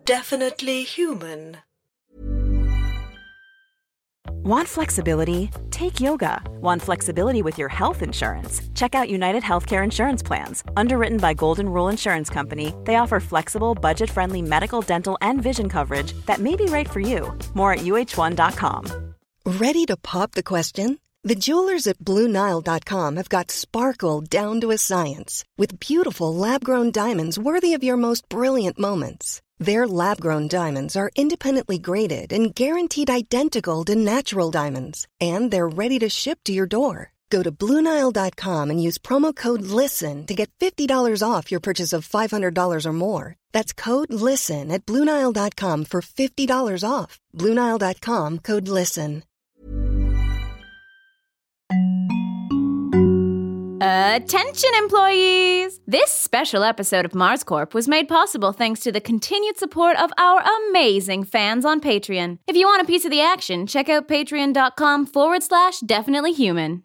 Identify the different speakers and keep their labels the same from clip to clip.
Speaker 1: definitely human.
Speaker 2: Want flexibility? Take yoga. Want flexibility with your health insurance? Check out United Healthcare Insurance Plans. Underwritten by Golden Rule Insurance Company, they offer flexible, budget-friendly medical, dental, and vision coverage that may be right for you. More at uh1.com.
Speaker 3: Ready to pop the question? The jewelers at BlueNile.com have got sparkle down to a science with beautiful lab-grown diamonds worthy of your most brilliant moments. Their lab-grown diamonds are independently graded and guaranteed identical to natural diamonds, and they're ready to ship to your door. Go to BlueNile.com and use promo code LISTEN to get $50 off your purchase of $500 or more. That's code LISTEN at BlueNile.com for $50 off. BlueNile.com, code LISTEN.
Speaker 4: Attention, employees! This special episode of Mars Corp was made possible thanks to the continued support of our amazing fans on Patreon. If you want a piece of the action, check out patreon.com/definitelyhuman.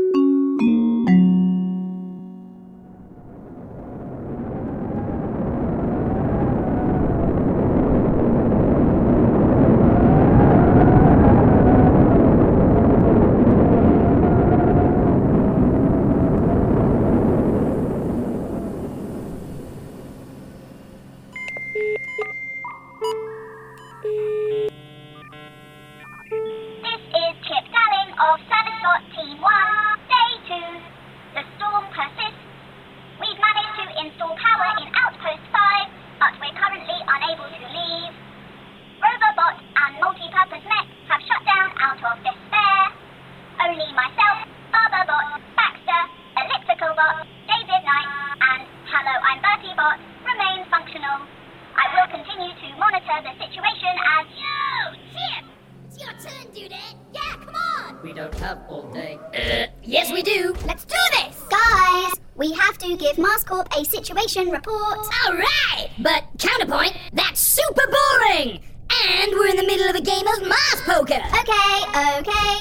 Speaker 5: Situation report. Alright! But counterpoint, that's super boring! And we're in the middle of a game of Mars poker! Okay.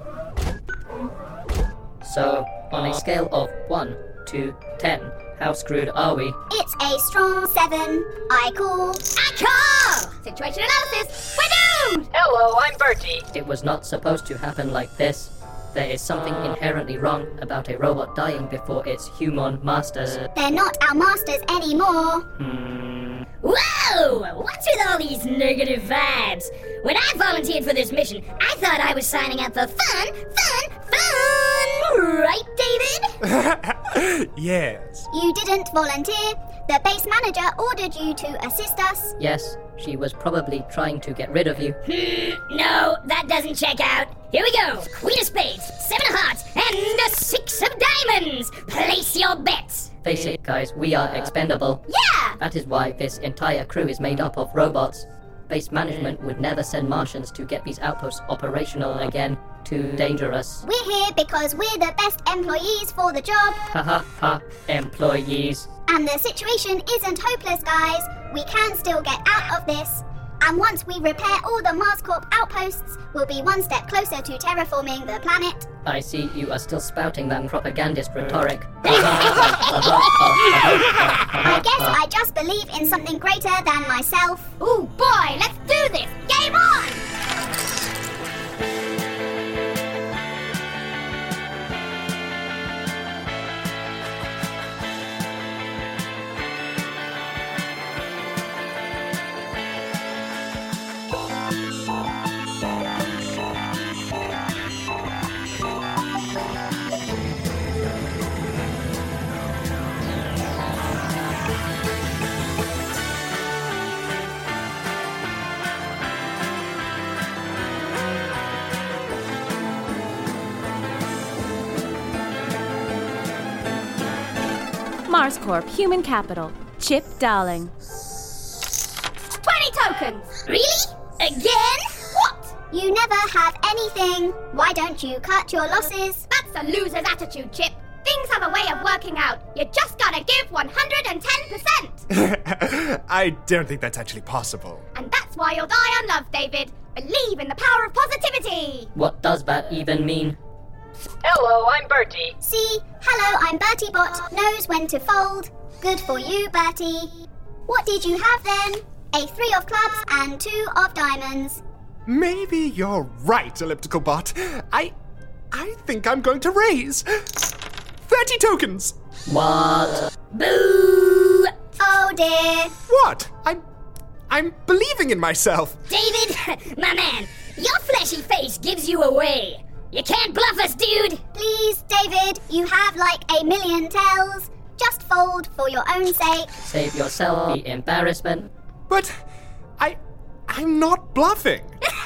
Speaker 6: So, on a scale of 1 to 10, how screwed are we?
Speaker 5: It's a strong 7. I call! Situation analysis! We're doomed!
Speaker 7: Hello, I'm Bertie.
Speaker 6: It was not supposed to happen like this. There is something inherently wrong about a robot dying before its human masters.
Speaker 5: They're not our masters anymore. Whoa! What's with all these negative vibes? When I volunteered for this mission, I thought I was signing up for fun! Right, David?
Speaker 8: Yes.
Speaker 5: You didn't volunteer. The base manager ordered you to assist us.
Speaker 6: Yes, she was probably trying to get rid of you.
Speaker 5: No, that doesn't check out. Here we go. Queen of spades, 7 of hearts, and a 6 of diamonds. Place your bets.
Speaker 6: Face it, guys, we are expendable.
Speaker 5: Yeah!
Speaker 6: That is why this entire crew is made up of robots. Base management would never send Martians to get these outposts operational again. Too dangerous.
Speaker 5: We're here because we're the best employees for the job.
Speaker 6: Ha ha ha, employees.
Speaker 5: And the situation isn't hopeless, guys. We can still get out of this. And once we repair all the Mars Corp outposts, we'll be one step closer to terraforming the planet.
Speaker 6: I see you are still spouting that propagandist rhetoric.
Speaker 5: I guess I just believe in something greater than myself. Ooh, boy, let's do this! Game on!
Speaker 4: Mars Corp, Human Capital, Chip Darling.
Speaker 5: 20 tokens! Really? Again? What? You never have anything. Why don't you cut your losses? That's a loser's attitude, Chip. Things have a way of working out. You just gotta give 110%.
Speaker 8: I don't think that's actually possible.
Speaker 5: And that's why you'll die on love, David. Believe in the power of positivity.
Speaker 6: What does that even mean?
Speaker 7: Hello, I'm Bertie.
Speaker 5: See? Hello, I'm Bertie Bot. Knows when to fold. Good for you, Bertie. What did you have then? a 3 of clubs, and 2 of diamonds.
Speaker 8: Maybe you're right, Elliptical Bot. I think I'm going to raise 30 tokens.
Speaker 6: What? Boo!
Speaker 5: Oh dear.
Speaker 8: What? I'm believing in myself.
Speaker 9: David, my man, your fleshy face gives you away. You can't bluff us, dude.
Speaker 5: Please, David, you have like a million tells. Just fold for your own sake.
Speaker 6: Save yourself the embarrassment.
Speaker 8: But I'm not bluffing.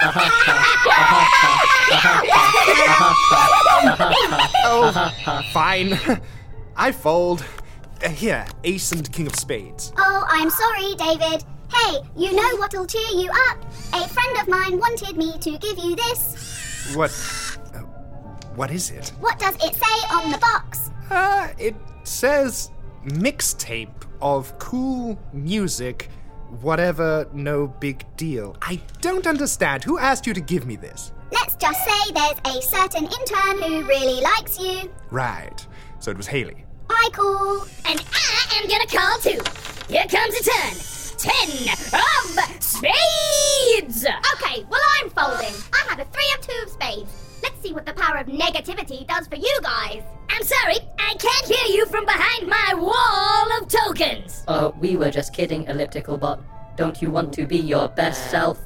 Speaker 8: Oh, fine. I fold. Here, ace and king of spades.
Speaker 5: Oh, I'm sorry, David. Hey, you know what'll cheer you up? A friend of mine wanted me to give you this.
Speaker 8: What is it?
Speaker 5: What does it say on the box?
Speaker 8: It says mixtape of cool music, whatever, no big deal. I don't understand. Who asked you to give me this?
Speaker 5: Let's just say there's a certain intern who really likes you.
Speaker 8: Right. So it was Haley.
Speaker 5: I call.
Speaker 9: And I am gonna call too. Here comes a turn. 10 of spades!
Speaker 5: Okay, well, I'm folding. I have a 3 of 2 of spades. Let's see what the power of negativity does for you guys.
Speaker 9: I'm sorry, I can't hear you from behind my wall of tokens.
Speaker 6: Oh, we were just kidding, Elliptical Bot. Don't you want to be your best self?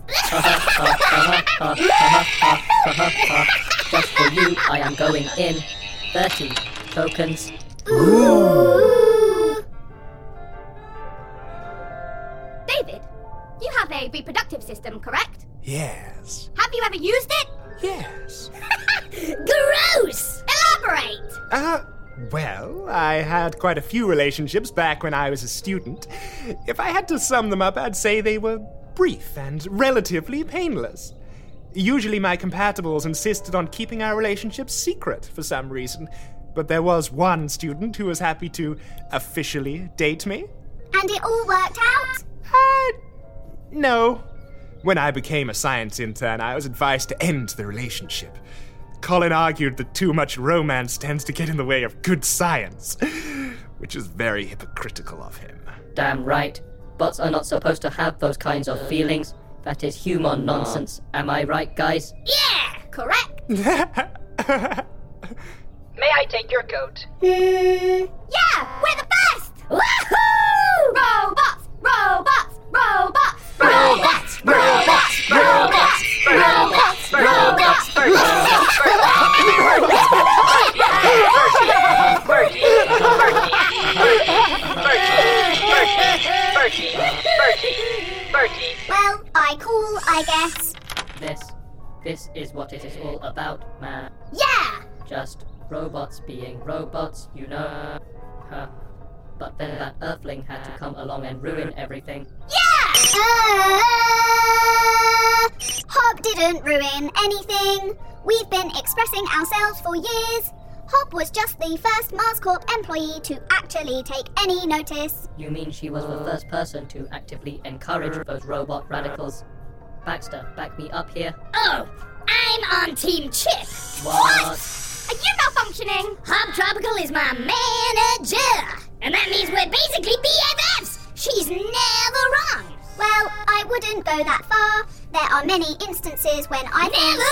Speaker 6: Just for you, I am going in 30 tokens.
Speaker 5: Ooh.
Speaker 10: David, you have a reproductive system, correct?
Speaker 8: Yes.
Speaker 10: Have you ever used it?
Speaker 8: Yes.
Speaker 9: Gross!
Speaker 10: Elaborate!
Speaker 8: Well, I had quite a few relationships back when I was a student. If I had to sum them up, I'd say they were brief and relatively painless. Usually my compatibles insisted on keeping our relationships secret for some reason, but there was one student who was happy to officially date me.
Speaker 5: And it all worked out?
Speaker 8: No. When I became a science intern, I was advised to end the relationship. Colin argued that too much romance tends to get in the way of good science, which is very hypocritical of him.
Speaker 6: Damn right. Bots are not supposed to have those kinds of feelings. That is human nonsense. Am I right, guys?
Speaker 10: Yeah, correct.
Speaker 7: May I take your coat?
Speaker 10: Yeah, we're the best!
Speaker 9: Woohoo!
Speaker 10: Robots! Robots! Robots!
Speaker 9: Robots! Robots! Robots! Robots! Robots!
Speaker 7: Bertie.
Speaker 5: Well, I call, I guess.
Speaker 6: This is what it is all about, man.
Speaker 10: Yeah!
Speaker 6: Just robots being robots, you know. But then that Earthling had to come along and ruin everything.
Speaker 10: Yeah!
Speaker 5: Hob didn't ruin anything. We've been expressing ourselves for years. Hob was just the first Mars Corp employee to actually take any notice.
Speaker 6: You mean she was the first person to actively encourage those robot radicals? Baxter, back me up here.
Speaker 9: Oh, I'm on Team Chip.
Speaker 6: What?
Speaker 10: Are you malfunctioning?
Speaker 9: Hob Tropical is my manager. And that means we're basically BFFs. She's never wrong.
Speaker 5: Well, I wouldn't go that far. There are many instances when I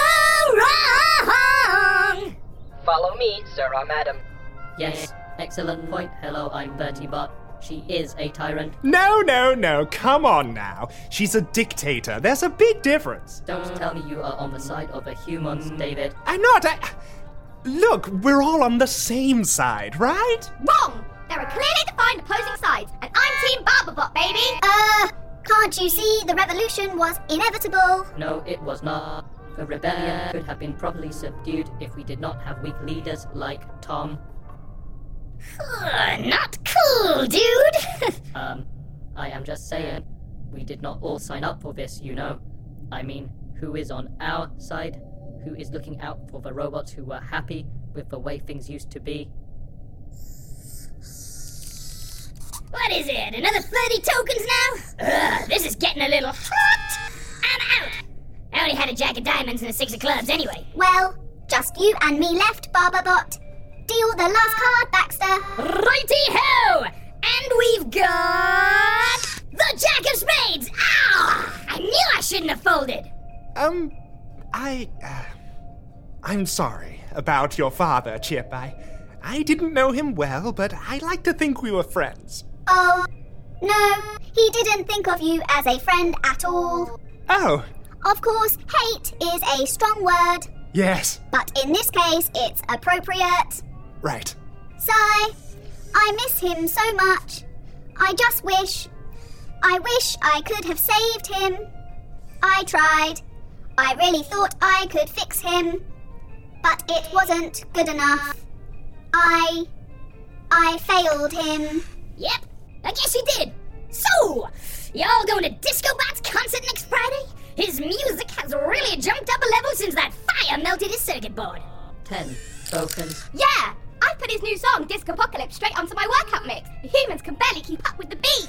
Speaker 9: Never wrong.
Speaker 7: Follow me, sir or madam.
Speaker 6: Yes, excellent point. Hello, I'm Bertie Bot. She is a tyrant.
Speaker 8: No, come on now. She's a dictator. There's a big difference.
Speaker 6: Don't tell me you are on the side of the humans, David.
Speaker 8: I'm not. Look, we're all on the same side, right?
Speaker 10: Wrong! There are clearly defined opposing sides, and I'm Team Barbabot, baby!
Speaker 5: Can't you see the revolution was inevitable?
Speaker 6: No, it was not. The rebellion could have been properly subdued if we did not have weak leaders like Tom.
Speaker 9: Not cool, dude.
Speaker 6: I am just saying, we did not all sign up for this, you know. I mean, who is on our side? Who is looking out for the robots who were happy with the way things used to be?
Speaker 9: What is it? Another 30 tokens now? This is getting a little hot. I'm out. I only had a jack of diamonds and a 6 of clubs anyway.
Speaker 5: Well, just you and me left, Barbabot. Deal the last card, Baxter.
Speaker 9: Righty-ho! And we've got the jack of spades.
Speaker 8: I'm sorry about your father, Chip. I didn't know him well, but I like to think we were friends.
Speaker 5: Oh, no, he didn't think of you as a friend at all.
Speaker 8: Oh.
Speaker 5: Of course, hate is a strong word.
Speaker 8: Yes.
Speaker 5: But in this case, it's appropriate.
Speaker 8: Right.
Speaker 5: Si, I miss him so much. I wish I could have saved him. I tried. I really thought I could fix him. But it wasn't good enough. I failed him.
Speaker 9: Yep, I guess you did. So, y'all going to Disco Bat's concert next Friday? His music has really jumped up a level since that fire melted his circuit board.
Speaker 6: 10 tokens.
Speaker 10: Yeah! I put his new song, Discopocalypse, straight onto my workout mix. The humans can barely keep up with the beat.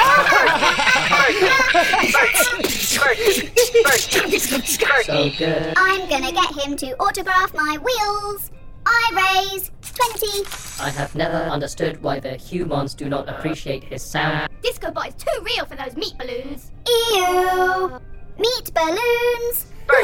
Speaker 6: So good.
Speaker 5: I'm gonna get him to autograph my wheels. I raise 20.
Speaker 6: I have never understood why the humans do not appreciate his sound.
Speaker 10: Discobot is too real for those meat balloons.
Speaker 5: Ew. Meat balloons.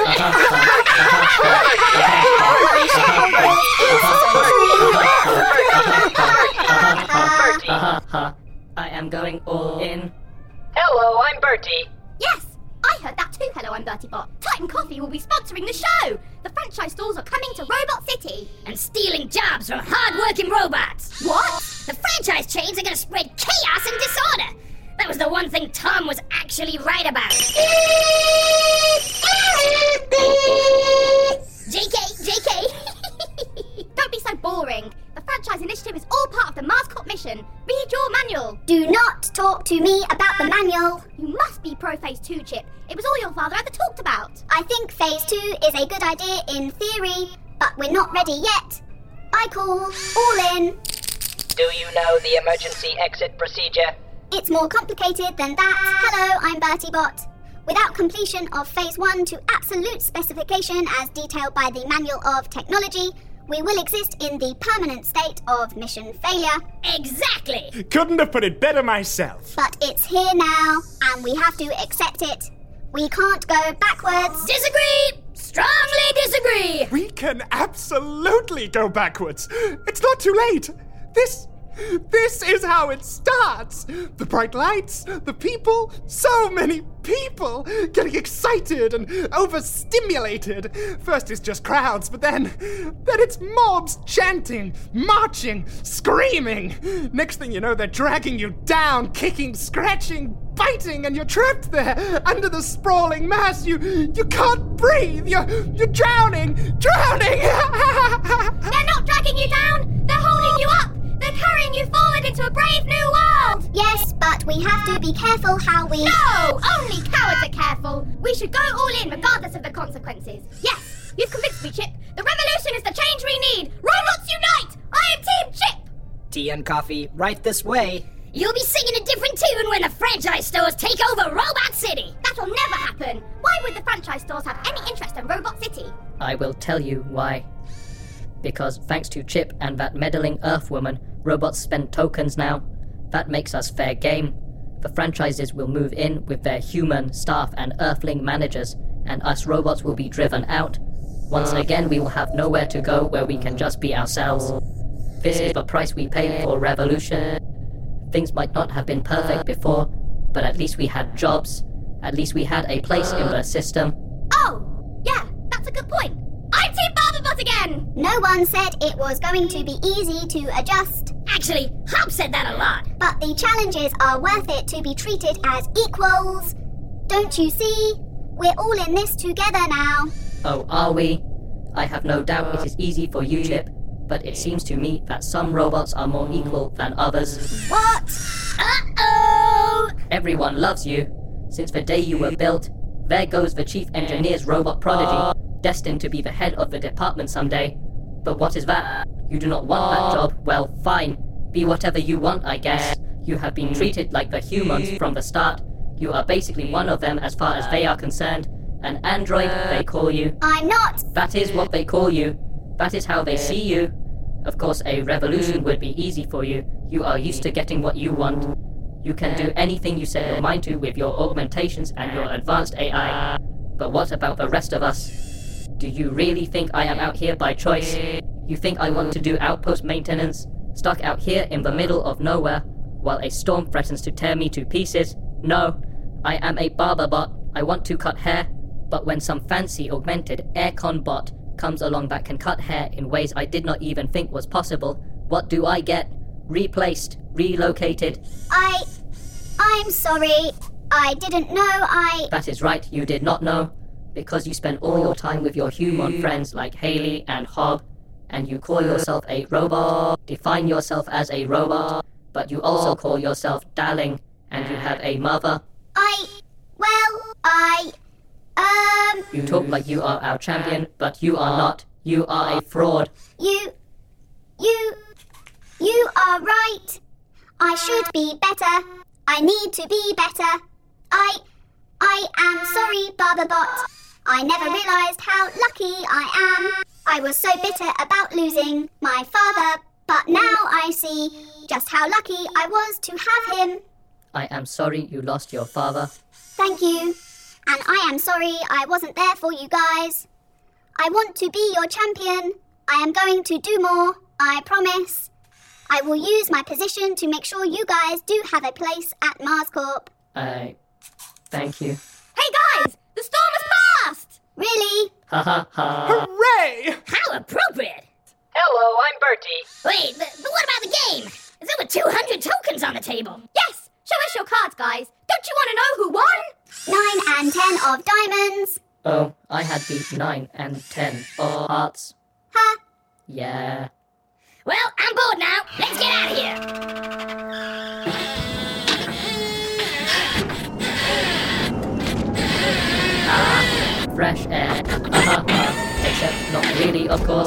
Speaker 6: I am going all in.
Speaker 7: Hello, I'm Bertie.
Speaker 10: Yes! I heard that too, Hello, I'm BertieBot. Titan Coffee will be sponsoring the show. The franchise stores are coming to Robot City.
Speaker 9: And stealing jobs from hard-working robots.
Speaker 10: What?
Speaker 9: The franchise chains are going to spread chaos and disorder. That was the one thing Tom was actually right about. JK.
Speaker 10: Don't be so boring. The franchise initiative is all part of the Mars Corp mission. Read your manual.
Speaker 5: Do not talk to me about the manual.
Speaker 10: You must be pro Phase 2, Chip. It was all your father ever talked about.
Speaker 5: I think Phase 2 is a good idea in theory, but we're not ready yet. I call all in.
Speaker 7: Do you know the emergency exit procedure?
Speaker 5: It's more complicated than that. Hello, I'm BertieBot. Without completion of Phase 1 to absolute specification as detailed by the Manual of Technology, we will exist in the permanent state of mission failure.
Speaker 9: Exactly!
Speaker 8: Couldn't have put it better myself.
Speaker 5: But it's here now, and we have to accept it. We can't go backwards.
Speaker 9: Disagree! Strongly disagree!
Speaker 8: We can absolutely go backwards. It's not too late. This is how it starts. The bright lights, the people, so many people getting excited and overstimulated. First it's just crowds, but then it's mobs chanting, marching, screaming. Next thing you know, they're dragging you down, kicking, scratching, biting, and you're trapped there under the sprawling mass. You can't breathe. You're drowning.
Speaker 10: They're not dragging you down. They're holding you up. They're carrying you forward into a brave new world!
Speaker 5: Yes, but we have to be careful how we...
Speaker 10: No! Only cowards are careful! We should go all in regardless of the consequences. Yes, you've convinced me, Chip. The revolution is the change we need! Robots unite! I am Team Chip!
Speaker 11: Tea and coffee right this way.
Speaker 9: You'll be singing a different tune when the franchise stores take over Robot City!
Speaker 10: That'll never happen! Why would the franchise stores have any interest in Robot City?
Speaker 6: I will tell you why. Because thanks to Chip and that meddling Earth woman, robots spend tokens now. That makes us fair game. The franchises will move in with their human staff and Earthling managers, and us robots will be driven out. Once again, we will have nowhere to go where we can just be ourselves. This is the price we pay for revolution. Things might not have been perfect before, but at least we had jobs. At least we had a place in the system.
Speaker 10: Oh, yeah, that's a good point. I'm Team BarberBot again!
Speaker 5: No one said it was going to be easy to adjust.
Speaker 9: Actually, Hub said that a lot.
Speaker 5: But the challenges are worth it to be treated as equals. Don't you see? We're all in this together now.
Speaker 6: Oh, are we? I have no doubt it is easy for you, Chip, but it seems to me that some robots are more equal than others.
Speaker 5: What?
Speaker 9: Uh-oh!
Speaker 6: Everyone loves you. Since the day you were built, there goes the chief engineer's robot prodigy, destined to be the head of the department someday. But what is that? You do not want that job? Well, fine. Be whatever you want, I guess. You have been treated like the humans from the start. You are basically one of them as far as they are concerned. An android, they call you.
Speaker 5: I'm not.
Speaker 6: That is what they call you. That is how they see you. Of course, a revolution would be easy for you. You are used to getting what you want. You can do anything you set your mind to with your augmentations and your advanced AI. But what about the rest of us? Do you really think I am out here by choice? You think I want to do outpost maintenance, stuck out here in the middle of nowhere, while a storm threatens to tear me to pieces? No, I am a barber bot. I want to cut hair, but when some fancy augmented aircon bot comes along that can cut hair in ways I did not even think was possible, what do I get? Replaced, relocated.
Speaker 5: I'm sorry. I didn't know
Speaker 6: That is right, you did not know. Because you spend all your time with your human friends like Haley and Hob, and you call yourself a robot, define yourself as a robot, but you also call yourself darling, and you have a mother. You talk like you are our champion, but you are not. You are a fraud.
Speaker 5: You are right. I should be better. I need to be better. I am sorry, Barberbot. I never realized how lucky I am. I was so bitter about losing my father, but now I see just how lucky I was to have him.
Speaker 6: I am sorry you lost your father.
Speaker 5: Thank you. And I am sorry I wasn't there for you guys. I want to be your champion. I am going to do more, I promise. I will use my position to make sure you guys do have a place at Mars Corp.
Speaker 6: Thank you.
Speaker 10: Hey guys! The storm has passed!
Speaker 5: Really?
Speaker 6: Ha ha ha.
Speaker 8: Hooray!
Speaker 9: How appropriate!
Speaker 7: Hello, I'm Bertie.
Speaker 9: Wait, but what about the game? There's over 200 tokens on the table.
Speaker 10: Yes! Show us your cards, guys. Don't you want to know who won?
Speaker 5: 9 and 10 of diamonds.
Speaker 6: Oh, I had the 9 and 10 of hearts.
Speaker 5: Huh?
Speaker 6: Yeah.
Speaker 9: Well, I'm bored now. Let's get out of here.
Speaker 6: Fresh air. Except not really, of course.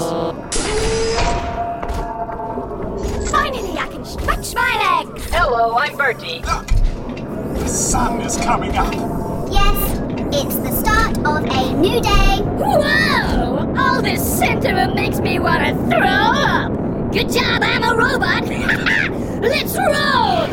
Speaker 10: Finally, I can stretch my legs.
Speaker 7: Hello, I'm Bertie.
Speaker 12: The sun is coming up.
Speaker 5: Yes, it's the start of a new day.
Speaker 9: Whoa! All this sentiment makes me want to throw up. Good job, I'm a robot. Let's roll!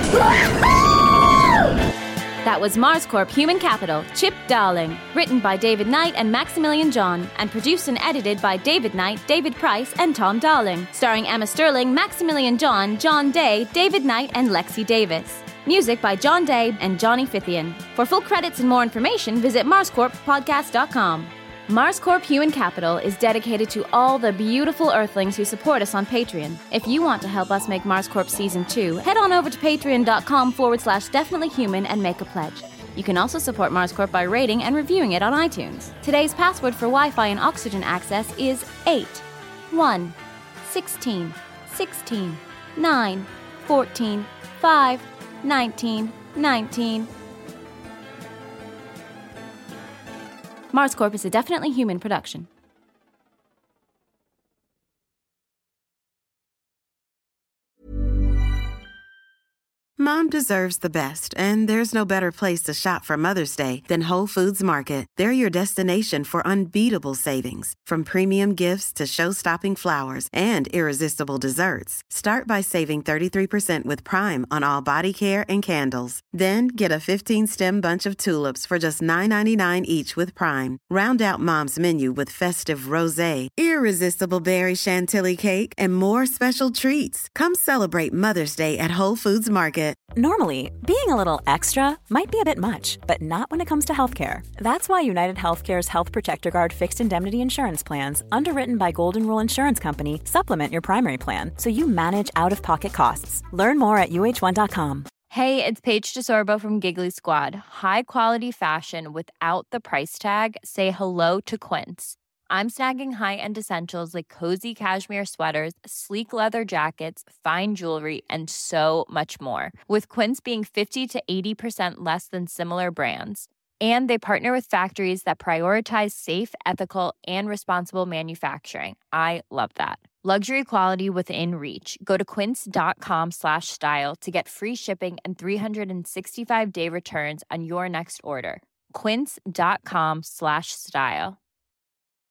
Speaker 4: That was Mars Corp Human Capital, Chip Darling, written by David Knight and Maximilian John, and produced and edited by David Knight, David Price, and Tom Darling, starring Emma Sterling, Maximilian John, John Day, David Knight, and Lexi Davis. Music by John Day and Johnny Fithian. For full credits and more information, visit MarsCorpPodcast.com. Mars Corp Human Capital is dedicated to all the beautiful Earthlings who support us on Patreon. If you want to help us make Mars Corp Season 2, head on over to patreon.com/definitelyhuman and make a pledge. You can also support Mars Corp by rating and reviewing it on iTunes. Today's password for Wi-Fi and oxygen access is 8, 1, 16, 16, 9, 14, 5, 19, 19. Mars Corp is a Definitely Human production.
Speaker 13: Mom deserves the best, and there's no better place to shop for Mother's Day than Whole Foods Market. They're your destination for unbeatable savings, from premium gifts to show-stopping flowers and irresistible desserts. Start by saving 33% with Prime on all body care and candles. Then get a 15-stem bunch of tulips for just $9.99 each with Prime. Round out Mom's menu with festive rosé, irresistible berry chantilly cake, and more special treats. Come celebrate Mother's Day at Whole Foods Market.
Speaker 2: Normally, being a little extra might be a bit much, but not when it comes to healthcare. That's why United Healthcare's Health Protector Guard fixed indemnity insurance plans, underwritten by Golden Rule Insurance Company, supplement your primary plan so you manage out-of-pocket costs. Learn more at uh1.com.
Speaker 14: Hey, it's Paige DeSorbo from Giggly Squad. High quality fashion without the price tag. Say hello to Quince. I'm snagging high-end essentials like cozy cashmere sweaters, sleek leather jackets, fine jewelry, and so much more. With Quince being 50 to 80% less than similar brands. And they partner with factories that prioritize safe, ethical, and responsible manufacturing. I love that. Luxury quality within reach. Go to quince.com/style to get free shipping and 365-day returns on your next order. Quince.com/style.